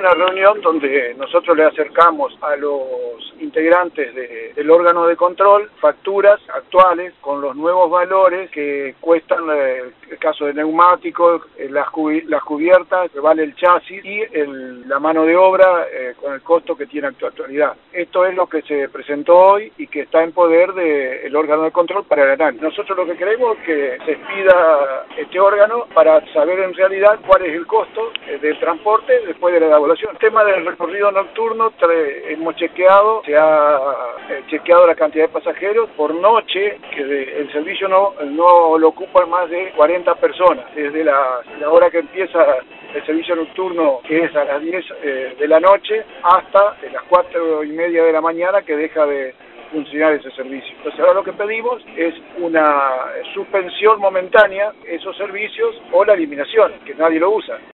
una reunión donde nosotros le acercamos a los integrantes del órgano de control facturas actuales con los nuevos valores que cuestan el caso de neumáticos, las cubiertas, que vale el chasis y la mano de obra con el costo que tiene actualidad. Esto es lo que se presentó hoy y que está en poder del órgano de control para el análisis. Nosotros lo que queremos es que se expida este órgano para saber en realidad cuál es el costo del transporte después de la evaluación. El tema del recorrido nocturno, hemos chequeado, se ha chequeado la cantidad de pasajeros por noche, que el servicio no lo ocupan más de 40 personas, desde la hora que empieza el servicio nocturno, que es a las 10 de la noche, hasta las 4:30 de la mañana, que deja de funcionar ese servicio. Entonces ahora lo que pedimos es una suspensión momentánea de esos servicios o la eliminación, que nadie lo usa.